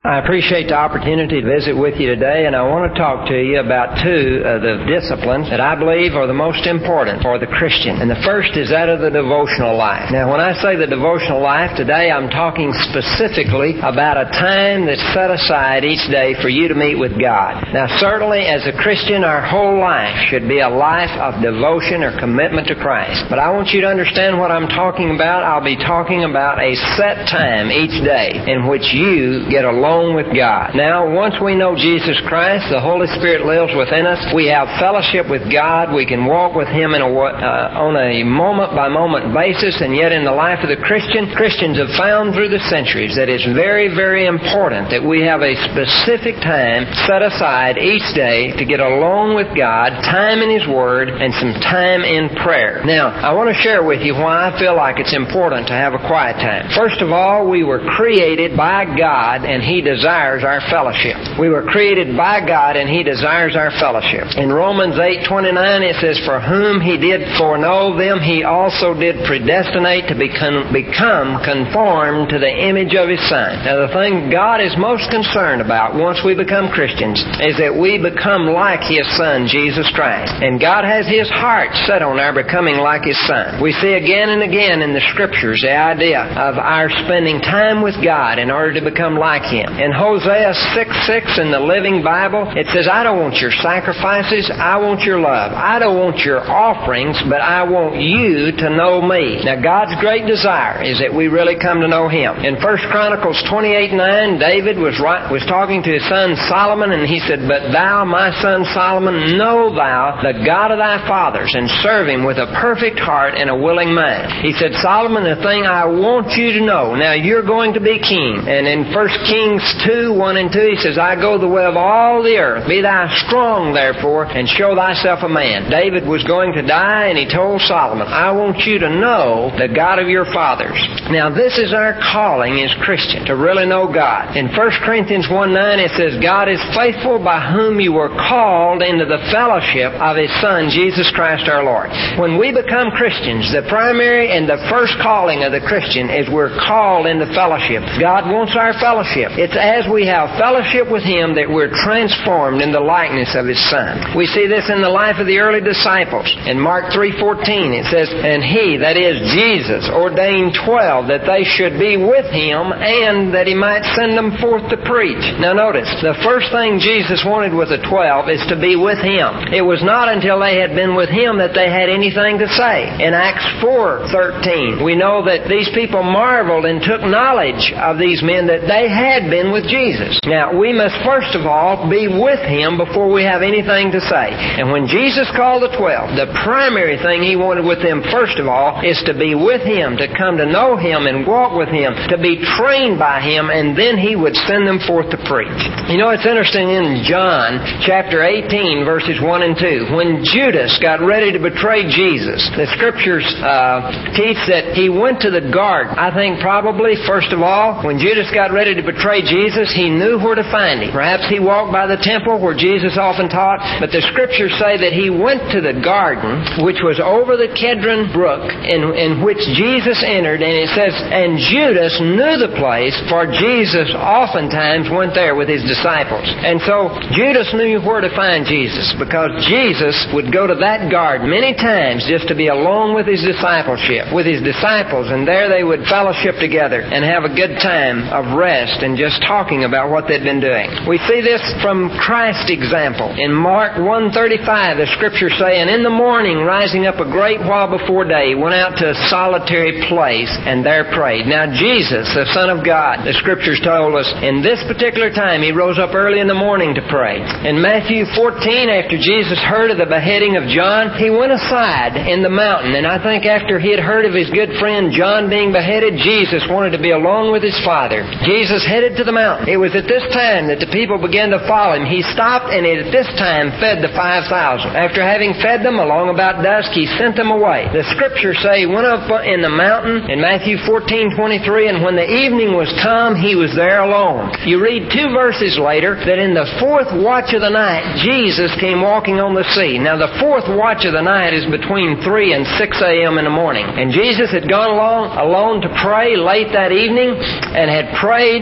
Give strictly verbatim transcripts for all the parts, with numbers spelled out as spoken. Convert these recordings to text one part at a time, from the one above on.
I appreciate the opportunity to visit with you today, and I want to talk to you about two of the disciplines that I believe are the most important for the Christian. And the first is that of the devotional life. Now, when I say the devotional life, today I'm talking specifically about a time that's set aside each day for you to meet with God. Now, certainly as a Christian, our whole life should be a life of devotion or commitment to Christ. But I want you to understand what I'm talking about. I'll be talking about a set time each day in which you get alone with God. Now, once we know Jesus Christ, the Holy Spirit lives within us. We have fellowship with God. We can walk with Him in a, uh, on a moment-by-moment basis, and yet in the life of the Christian, Christians have found through the centuries that it's very, very important that we have a specific time set aside each day to get alone with God, time in His Word, and some time in prayer. Now, I want to share with you why I feel like it's important to have a quiet time. First of all, we were created by God, and He desires our fellowship. We were created by God, and He desires our fellowship. In Romans eight twenty-nine, it says, "For whom He did foreknow, them He also did predestinate to become, become conformed to the image of His Son." Now, the thing God is most concerned about once we become Christians is that we become like His Son, Jesus Christ. And God has His heart set on our becoming like His Son. We see again and again in the Scriptures the idea of our spending time with God in order to become like Him. In Hosea six six in the Living Bible, it says, "I don't want your sacrifices, I want your love. I don't want your offerings, but I want you to know me." Now, God's great desire is that we really come to know Him. In First Chronicles twenty-eight nine, David was right, was talking to his son Solomon, and he said, "But thou, my son Solomon, know thou the God of thy fathers, and serve Him with a perfect heart and a willing mind." He said, "Solomon, the thing I want you to know, now you're going to be king." And in First Kings two, one and two, he says, "I go the way of all the earth. Be thou strong, therefore, and show thyself a man." David was going to die, and he told Solomon, "I want you to know the God of your fathers." Now, this is our calling as Christians, to really know God. In First Corinthians one nine, it says, "God is faithful, by whom you were called into the fellowship of His Son, Jesus Christ our Lord." When we become Christians, the primary and the first calling of the Christian is we're called into fellowship. God wants our fellowship. It's as we have fellowship with Him that we're transformed in the likeness of His Son. We see this in the life of the early disciples. In Mark three fourteen, it says, "And He," that is Jesus, "ordained twelve, that they should be with Him, and that He might send them forth to preach." Now notice, the first thing Jesus wanted with the twelve is to be with Him. It was not until they had been with Him that they had anything to say. In Acts four thirteen, we know that these people marveled and took knowledge of these men that they had been with Jesus. Now, we must first of all be with Him before we have anything to say. And when Jesus called the twelve, the primary thing He wanted with them first of all is to be with Him, to come to know Him and walk with Him, to be trained by Him, and then He would send them forth to preach. You know, it's interesting in John chapter eighteen, verses one and two, when Judas got ready to betray Jesus, the Scriptures uh, teach that he went to the garden. I think probably, first of all, when Judas got ready to betray Jesus, he knew where to find Him. Perhaps he walked by the temple where Jesus often taught, but the Scriptures say that he went to the garden, which was over the Kedron brook, in, in which Jesus entered, and it says, "And Judas knew the place, for Jesus oftentimes went there with His disciples." And so Judas knew where to find Jesus, because Jesus would go to that garden many times just to be alone with His discipleship, with His disciples, and there they would fellowship together and have a good time of rest and just talking about what they'd been doing. We see this from Christ's example. In Mark one thirty-five, the Scriptures say, "And in the morning, rising up a great while before day, went out to a solitary place, and there prayed." Now, Jesus, the Son of God, the Scriptures told us, in this particular time, He rose up early in the morning to pray. In Matthew fourteen, after Jesus heard of the beheading of John, He went aside in the mountain, and I think after He had heard of His good friend John being beheaded, Jesus wanted to be alone with His Father. Jesus headed to the mountain. It was at this time that the people began to follow Him. He stopped and at this time fed the five thousand. After having fed them along about dusk, He sent them away. The Scriptures say He went up in the mountain in Matthew fourteen twenty-three, and when the evening was come, He was there alone. You read two verses later that in the fourth watch of the night, Jesus came walking on the sea. Now, the fourth watch of the night is between three and six a.m. in the morning. And Jesus had gone along alone to pray late that evening and had prayed. He said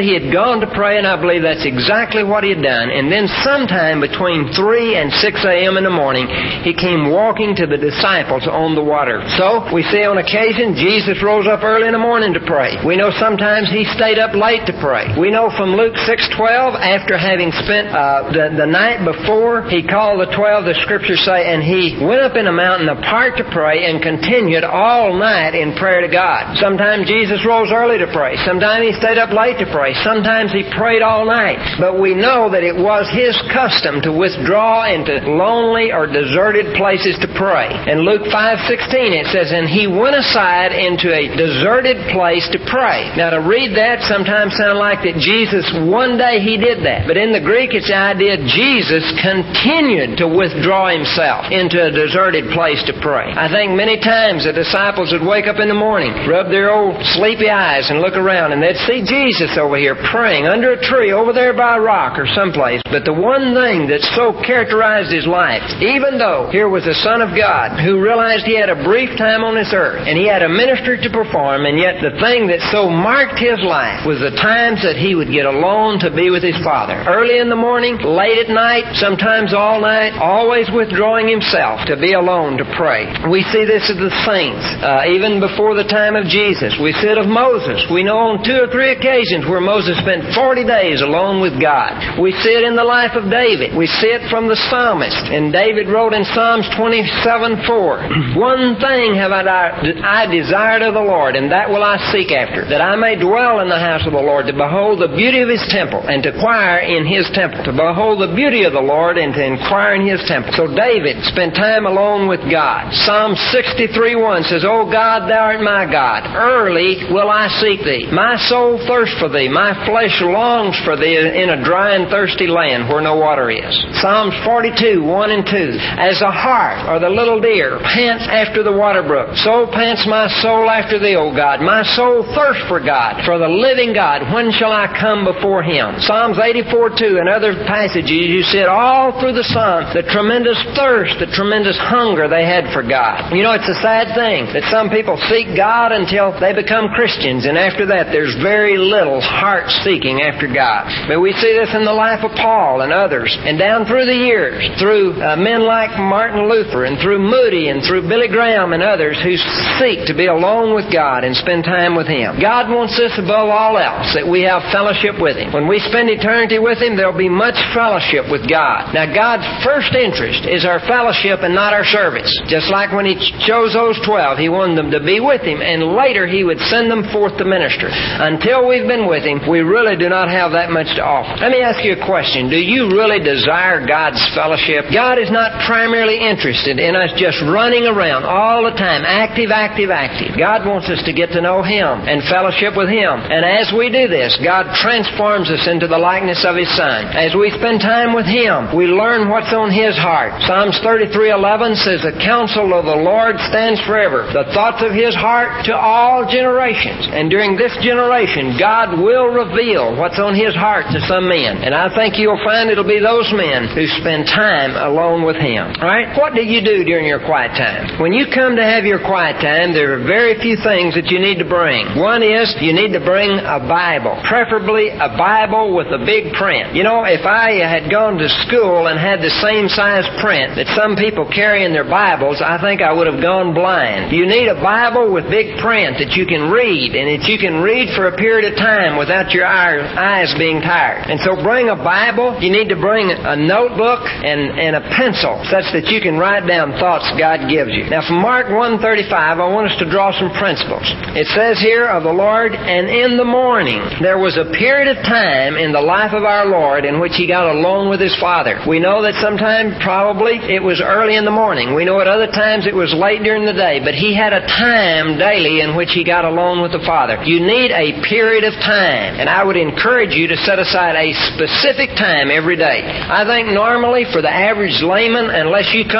said he had gone to pray, and I believe that's exactly what he had done. And then sometime between three and six a.m. in the morning, he came walking to the disciples on the water. So, we see on occasion, Jesus rose up early in the morning to pray. We know sometimes he stayed up late to pray. We know from Luke six twelve, after having spent uh, the, the night before, he called the twelve, the Scriptures say, and he went up in a mountain apart to pray and continued all night in prayer to God. Sometimes Jesus rose early to pray. Sometimes he stayed up late to pray. Sometimes he prayed all night. But we know that it was his custom to withdraw into lonely or deserted places to pray. In Luke five sixteen it says, and he went aside into a deserted place to pray. Now to read that sometimes sound like that Jesus, one day he did that. But in the Greek it's the idea Jesus continued to withdraw himself into a deserted place to pray. I think many times the disciples would wake up in the morning, rub their old sleepy eyes and look around, and they'd see Jesus over here praying under a tree over there by a rock or someplace. But the one thing that so characterized his life, even though here was the Son of God who realized he had a brief time on this earth and he had a ministry to perform, and yet the thing that so marked his life was the times that he would get alone to be with his Father. Early in the morning, late at night, sometimes all night, always withdrawing himself to be alone to pray. We see this of the saints, uh, even before the time of Jesus. We see it of Moses. We know on two or three occasions where Moses spent forty days alone with God. We see it in the life of David. We see it from the psalmist. And David wrote in Psalms twenty-seven four, one thing have I, I desired of the Lord, and that will I seek after, that I may dwell in the house of the Lord, to behold the beauty of his temple, and to inquire in his temple. To behold the beauty of the Lord, and to inquire in his temple. So David spent time alone with God. Psalm sixty-three one says, O God, thou art my God. Early will I seek thee. My soul thirsts for thee. My flesh longs for thee in a dry and thirsty land where no water is. Psalms forty-two one and two. As a hart or the little deer pants after the water brook, so pants my soul after thee, O God. My soul thirsts for God, for the living God. When shall I come before him? Psalms eighty-four two and other passages, you see it all through the Psalms, the tremendous thirst, the tremendous hunger they had for God. You know, it's a sad thing that some people seek God until they become Christians, and after that there's very little heart seeking after God. But we see this in the life of Paul and others, and down through the years, through uh, men like Martin Luther, and through Moody, and through Billy Graham and others who seek to be alone with God and spend time with him. God wants this above all else, that we have fellowship with him. When we spend eternity with him, there'll be much fellowship with God. Now, God's first interest is our fellowship and not our service. Just like when he chose those twelve, he wanted them to be with him, and later he would send them forth to minister. Until we've been with him, we really do not have that much to offer. Let me ask you a question. Do you really desire God's fellowship? God is not primarily interested in us just running around all the time, active, active, active. God wants us to get to know him and fellowship with him. And as we do this, God transforms us into the likeness of his Son. As we spend time with him, we learn what's on his heart. Psalms thirty-three eleven says, the counsel of the Lord stands forever, the thoughts of his heart to all generations. And during this generation, God will reveal what's on his heart to some men. And I think you'll find it'll be those men who spend time alone with him. All right? What do you do during your quiet time? When you come to have your quiet time, there are very few things that you need to bring. One is you need to bring a Bible, preferably a Bible with a big print. You know, if I had gone to school and had the same size print that some people carry in their Bibles, I think I would have gone blind. You need a Bible with big print that you can read, and that you can read for a period of time without your eyes being tired. And so bring a Bible. You need to bring a notebook and, and a pencil such that you can write down thoughts God gives you. Now from Mark one thirty-five, I want us to draw some principles. It says here of the Lord, and in the morning there was a period of time in the life of our Lord in which he got alone with his Father. We know that sometimes probably it was early in the morning. We know at other times it was late during the day, but he had a time daily in which he got alone with the Father. You need a period of time, and I would encourage you to set aside a specific time every day. I think normally for the average layman, unless you come to the point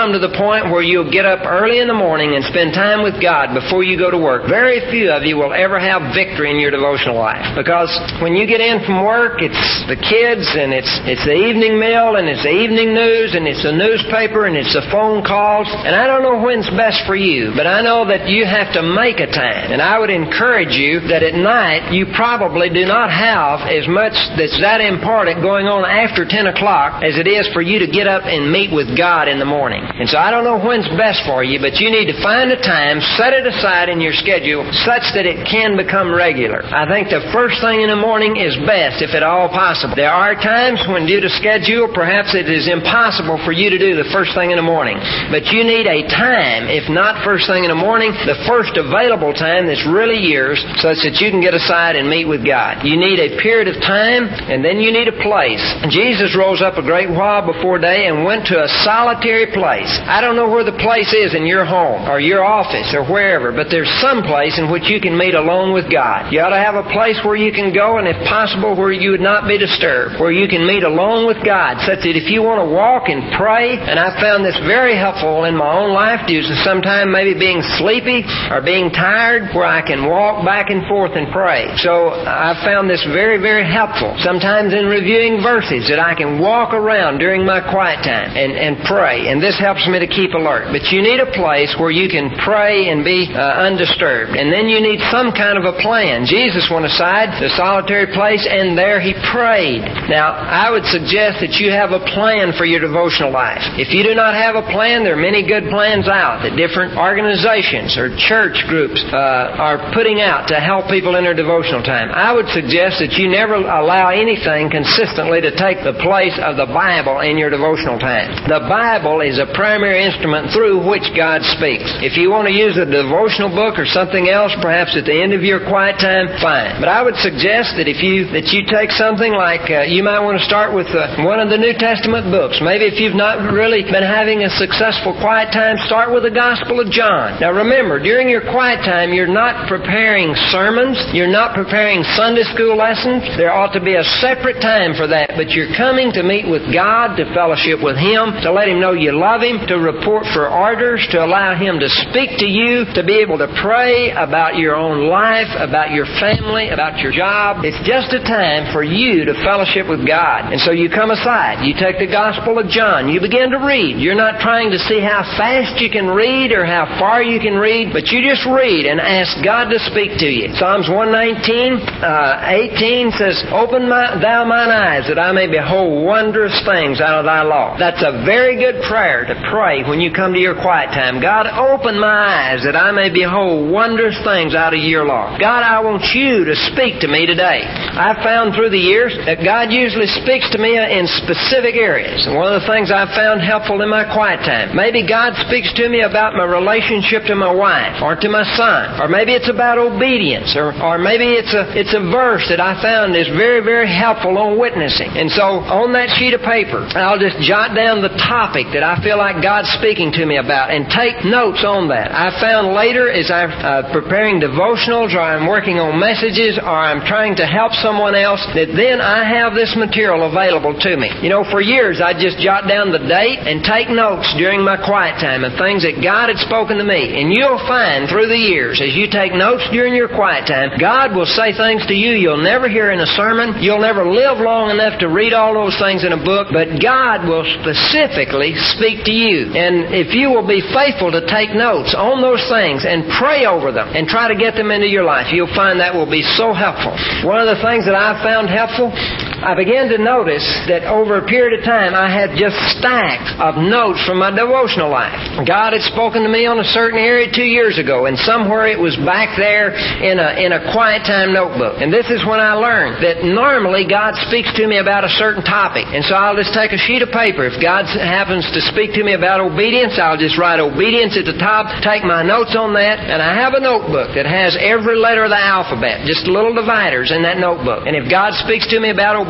point where you'll get up early in the morning and spend time with God before you go to work, very few of you will ever have victory in your devotional life. Because when you get in from work, it's the kids, and it's it's the evening meal, and it's the evening news, and it's the newspaper, and it's the phone calls. And I don't know when's best for you, but I know that you have to make a time. And I would encourage you that at night you probably do not have as much that's that important going on after ten o'clock as it is for you to get up and meet with God in the morning. And so I don't know when's best for you, but you need to find a time, set it aside in your schedule such that it can become regular. I think the first thing in the morning is best, if at all possible. There are times when, due to schedule, perhaps it is impossible for you to do the first thing in the morning. But you need a time, if not first thing in the morning, the first available time that's really yours, such that you can get aside and meet with God. You need a period of time, and then you need a place. Jesus rose up a great while before day and went to a solitary place. I don't know where the place is in your home or your office or wherever, but there's some place in which you can meet alone with God. You ought to have a place where you can go, and if possible, where you would not be disturbed, where you can meet alone with God, such that if you want to walk and pray, and I found this very helpful in my own life, due to sometime maybe being sleepy or being tired, where I can walk back and forth and pray. So I found this very, very helpful. Sometimes in reviewing verses, that I can walk around during my quiet time and, and pray, and this helps me to keep alert. But you need a place where you can pray and be uh, undisturbed, and then you need some kind of a plan. Jesus went aside to a solitary place, and there he prayed. Now, I would suggest that you have a plan for your devotional life. If you do not have a plan, there are many good plans out that different organizations or church groups uh, are putting out to help people in their devotional time. I would suggest that you never allow anything consistently to take the place of the Bible in your devotional time. The Bible is a primary instrument through which God speaks. If you want to use a devotional book or something else, perhaps at the end of your quiet time, fine. But I would suggest that if you that you take something like, uh, you might want to start with uh, one of the New Testament books. Maybe if you've not really been having a successful quiet time, start with the Gospel of John. Now remember, during your quiet time, you're not preparing sermons. You're not preparing Sunday school lessons. There ought to be a separate time for that. But you're coming to meet with God, to fellowship with Him, to let Him know you love Him, to report for orders, to allow Him to speak to you, to be able to pray about your own life, about your family, about your job. It's just a time for you to fellowship with God. And so you come aside. You take the Gospel of John. You begin to read. You're not trying to see how fast you can read or how far you can read, but you just read and ask God to speak to you. Psalms one nineteen, uh, eighteen says, Open my, thou mine eyes, that I may behold wondrous things out of thy law. That's a very good prayer to pray when you come to your quiet time. God, open my eyes, that I may behold wondrous things out of your law. God, I want you to speak to me today. I've found through the years that God usually speaks to me in specific areas. And one of the things I've found helpful in my quiet time, maybe God speaks to me about my relationship to my wife or to my son, or maybe it's about obedience, or, or maybe it's a it's a verse that I found is very, very helpful on witnessing. And so on that sheet of paper, I'll just jot down the topic that I feel like God's speaking to me about and take notes on that. I found later as I'm uh, preparing devotionals, or I'm working on messages, or I'm trying to help someone else, that then I have this material available to me. You know, for years I just jot down the date and take notes during my quiet time of things that God had spoken to me. And you'll find through the years, as you take notes during your quiet time, God will say things to you you'll never hear in a sermon. You'll never live long enough to read all those things in a book, but God will specifically speak to you. And if you will be faithful to take notes on those things and pray over them and try to get them into your life, you'll find that will be so helpful. One of the things that I've found helpful, I began to notice that over a period of time I had just stacks of notes from my devotional life. God had spoken to me on a certain area two years ago, and somewhere it was back there in a in a quiet time notebook. And this is when I learned that normally God speaks to me about a certain topic. And so I'll just take a sheet of paper. If God happens to speak to me about obedience, I'll just write obedience at the top, take my notes on that, and I have a notebook that has every letter of the alphabet, just little dividers in that notebook. And if God speaks to me about obedience,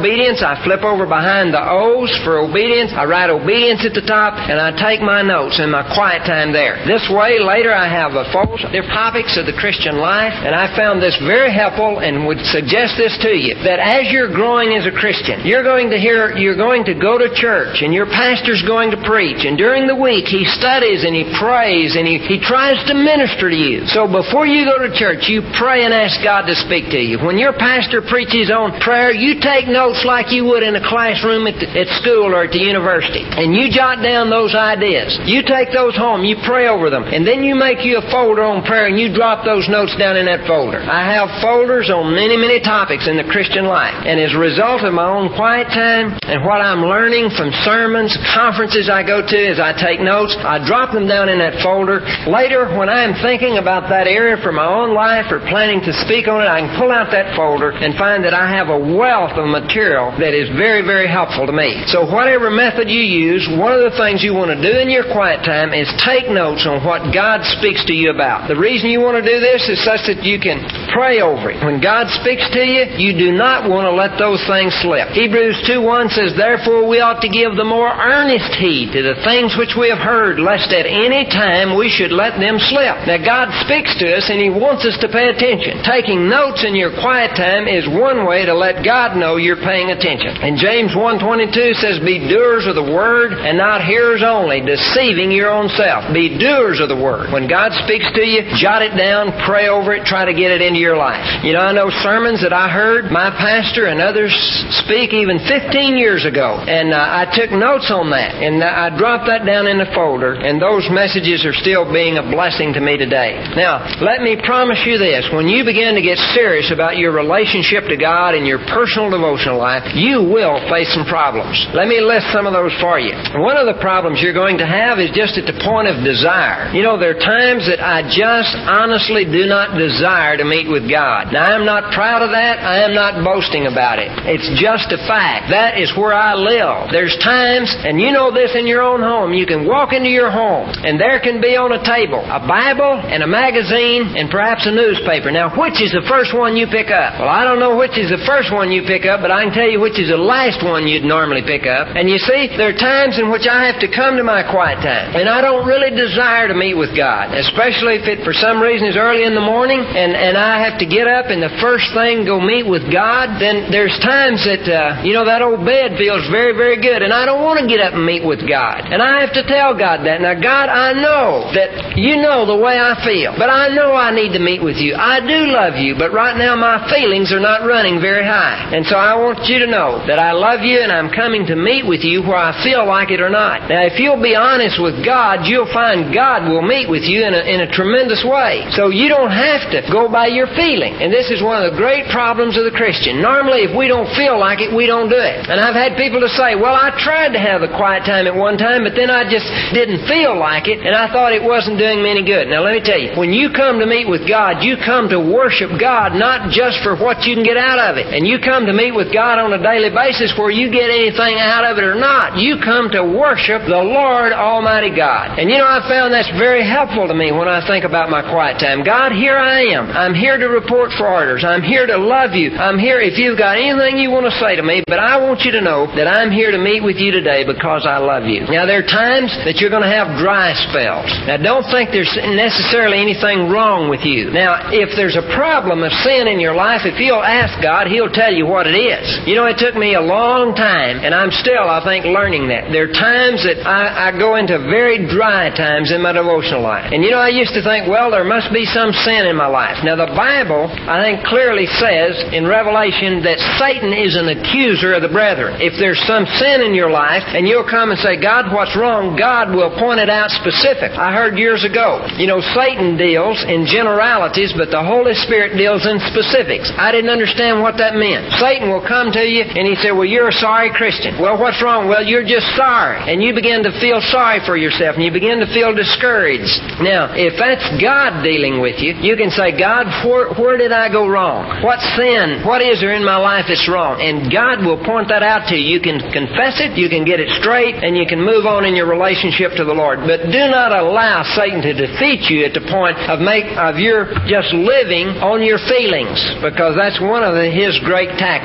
obedience, I flip over behind the O's for obedience. I write obedience at the top, and I take my notes in my quiet time there. This way, later I have a folder. They're topics of the Christian life, and I found this very helpful and would suggest this to you, that as you're growing as a Christian, you're going to hear, you're going to go to church, and your pastor's going to preach, and during the week he studies and he prays and he, he tries to minister to you. So before you go to church, you pray and ask God to speak to you. When your pastor preaches on prayer, you take notes like you would in a classroom at, the, at school or at the university, and you jot down those ideas. You take those home, you pray over them, and then you make you a folder on prayer and you drop those notes down in that folder. I have folders on many, many topics in the Christian life, and as a result of my own quiet time and what I'm learning from sermons, conferences I go to as I take notes, I drop them down in that folder. Later, when I am thinking about that area for my own life or planning to speak on it, I can pull out that folder and find that I have a wealth of material that is very, very helpful to me. So whatever method you use, one of the things you want to do in your quiet time is take notes on what God speaks to you about. The reason you want to do this is such that you can pray over it. When God speaks to you, you do not want to let those things slip. Hebrews two one says, "Therefore we ought to give the more earnest heed to the things which we have heard, lest at any time we should let them slip." Now God speaks to us and He wants us to pay attention. Taking notes in your quiet time is one way to let God know you're paying attention. And James one twenty-two says, "Be doers of the word and not hearers only, deceiving your own self." Be doers of the word. When God speaks to you, jot it down, pray over it, try to get it into your life. You know, I know sermons that I heard my pastor and others speak even fifteen years ago, and uh, I took notes on that, and I dropped that down in the folder, and those messages are still being a blessing to me today. Now, let me promise you this. When you begin to get serious about your relationship to God and your personal devotional life, you will face some problems. Let me list some of those for you. One of the problems you're going to have is just at the point of desire. You know, there are times that I just honestly do not desire to meet with God. Now, I'm not proud of that. I am not boasting about it. It's just a fact. That is where I live. There's times, and you know this in your own home, you can walk into your home, and there can be on a table a Bible and a magazine and perhaps a newspaper. Now, which is the first one you pick up? Well, I don't know which is the first one you pick up, but I can tell you which is the last one you'd normally pick up. And you see, there are times in which I have to come to my quiet time, and I don't really desire to meet with God, especially if it for some reason is early in the morning, and, and I have to get up and the first thing go meet with God. Then there's times that, uh, you know, that old bed feels very, very good, and I don't want to get up and meet with God. And I have to tell God that. Now, God, I know that you know the way I feel, but I know I need to meet with you. I do love you, but right now my feelings are not running very high. And so I want you to know that I love you and I'm coming to meet with you where I feel like it or not. Now, if you'll be honest with God, you'll find God will meet with you in a, in a tremendous way. So you don't have to go by your feeling. And this is one of the great problems of the Christian. Normally, if we don't feel like it, we don't do it. And I've had people to say, well, I tried to have a quiet time at one time, but then I just didn't feel like it, and I thought it wasn't doing me any good. Now, let me tell you, when you come to meet with God, you come to worship God, not just for what you can get out of it. And you come to meet with God on a daily basis where you get anything out of it or not. You come to worship the Lord Almighty God. And you know, I found that's very helpful to me when I think about my quiet time. God, here I am. I'm here to report for orders. I'm here to love you. I'm here if you've got anything you want to say to me, but I want you to know that I'm here to meet with you today because I love you. Now, there are times that you're going to have dry spells. Now, don't think there's necessarily anything wrong with you. Now, if there's a problem of sin in your life, if you'll ask God, He'll tell you what it is. You know, it took me a long time, and I'm still, I think, learning that. There are times that I, I go into very dry times in my devotional life. And you know, I used to think, well, there must be some sin in my life. Now, the Bible, I think, clearly says in Revelation that Satan is an accuser of the brethren. If there's some sin in your life, and you'll come and say, God, what's wrong? God will point it out specific. I heard years ago, you know, Satan deals in generalities, but the Holy Spirit deals in specifics. I didn't understand what that meant. Satan will come to you, and he said, well, you're a sorry Christian. Well, what's wrong? Well, you're just sorry. And you begin to feel sorry for yourself, and you begin to feel discouraged. Now, if that's God dealing with you, you can say, God, where, where did I go wrong? What sin? What is there in my life that's wrong? And God will point that out to you. You can confess it, you can get it straight, and you can move on in your relationship to the Lord. But do not allow Satan to defeat you at the point of make of your just living on your feelings, because that's one of the, his great tactics.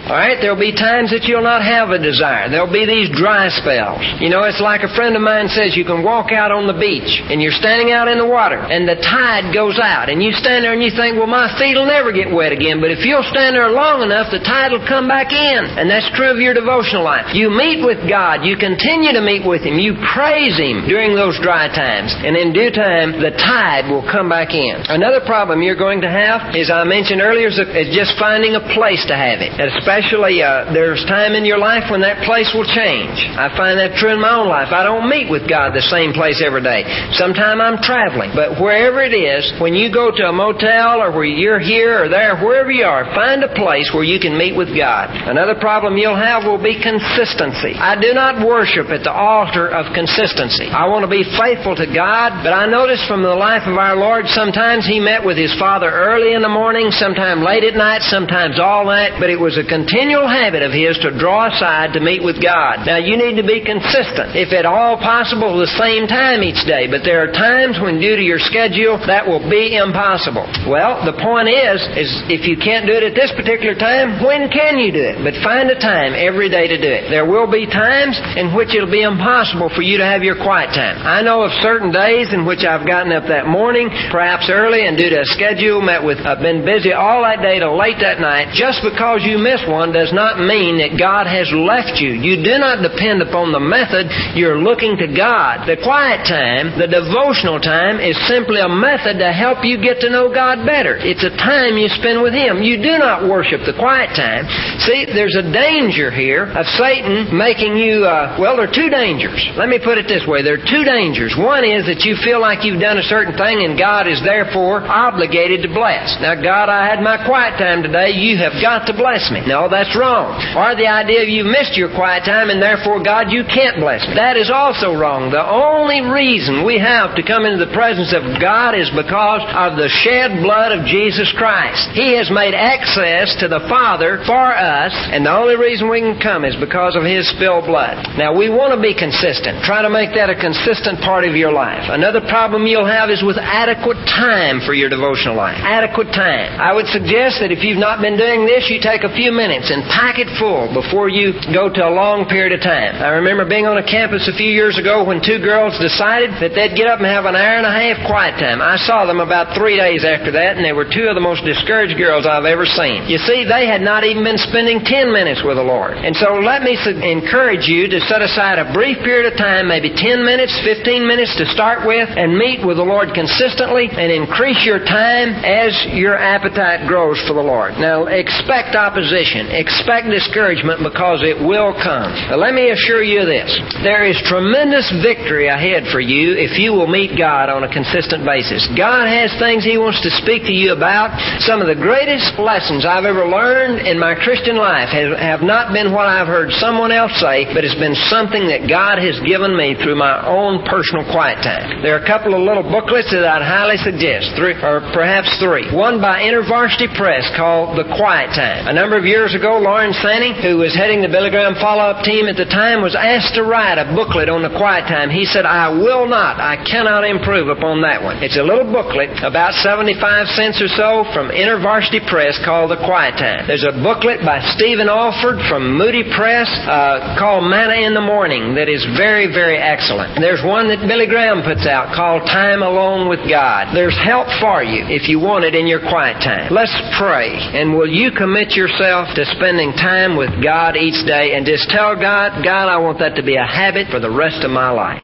All right? There'll be times that you'll not have a desire. There'll be these dry spells. You know, it's like a friend of mine says, you can walk out on the beach, and you're standing out in the water, and the tide goes out, and you stand there and you think, well, my feet will never get wet again. But if you'll stand there long enough, the tide will come back in. And that's true of your devotional life. You meet with God. You continue to meet with Him. You praise Him during those dry times. And in due time, the tide will come back in. Another problem you're going to have, as I mentioned earlier, is just finding a place to have it. And especially, uh, there's time in your life when that place will change. I find that true in my own life. I don't meet with God the same place every day. Sometimes I'm traveling. But wherever it is, when you go to a motel or where you're here or there, wherever you are, find a place where you can meet with God. Another problem you'll have will be consistency. I do not worship at the altar of consistency. I want to be faithful to God, but I notice from the life of our Lord, sometimes He met with His Father early in the morning, sometimes late at night, sometimes all night, but it was a continual habit of His to draw aside to meet with God. Now, you need to be consistent. If at all possible, the same time each day, but there are times when due to your schedule, that will be impossible. Well, the point is, is if you can't do it at this particular time, when can you do it? But find a time every day to do it. There will be times in which it'll be impossible for you to have your quiet time. I know of certain days in which I've gotten up that morning, perhaps early, and due to a schedule, met with, I've been busy all that day till late that night. Just because you miss one does not mean that God has left you. You do not depend upon the method. You're looking to God. The quiet time, the devotional time, is simply a method to help you get to know God better. It's a time you spend with Him. You do not worship the quiet time. See, there's a danger here of Satan making you, uh, well, there are two dangers. Let me put it this way. There are two dangers. One is that you feel like you've done a certain thing and God is therefore obligated to bless. Now, God, I had my quiet time today. You have got to bless me. No, that's wrong. Or the idea of you missed your quiet time and therefore, God, you can't bless me. That is also wrong. The only reason we have to come into the presence of God is because of the shed blood of Jesus Christ. He has made access to the Father for us, and the only reason we can come is because of His spilled blood. Now, we want to be consistent. Try to make that a consistent part of your life. Another problem you'll have is with adequate time for your devotional life. Adequate time. I would suggest that if you've not been doing this, you take a few minutes and pack it full before you go to a long period of time. I remember being on a campus a few years ago when two girls decided that they'd get up and have an hour and a half quiet time. I saw them about three days after that, and they were two of the most discouraged girls I've ever seen. You see, they had not even been spending ten minutes with the Lord. And so let me su- encourage you to set aside a brief period of time, maybe ten minutes, fifteen minutes to start with, and meet with the Lord consistently and increase your time as your appetite grows for the Lord. Now, expect opposition. Expect discouragement because it will come. But let me assure you this. There is tremendous victory ahead for you if you will meet God on a consistent basis. God has things He wants to speak to you about. Some of the greatest lessons I've ever learned in my Christian life have, have not been what I've heard someone else say, but it's been something that God has given me through my own personal quiet time. There are a couple of little booklets that I'd highly suggest, three, or perhaps three. One by InterVarsity Press called The Quiet Time. A number of years ago, Lauren Sanny, who was heading the Billy Graham follow-up team at the time, was asked to write a booklet on the quiet time. He said, I will not, I cannot improve upon that one. It's a little booklet, about seventy-five cents or so, from InterVarsity Press called The Quiet Time. There's a booklet by Stephen Alford from Moody Press uh, called Manna in the Morning that is very, very excellent. There's one that Billy Graham puts out called Time Alone with God. There's help for you if you want it in your quiet time. Let's pray. And will you commit yourself to spending time with God each day and just tell God, God, I want that to be a habit for the rest of my life.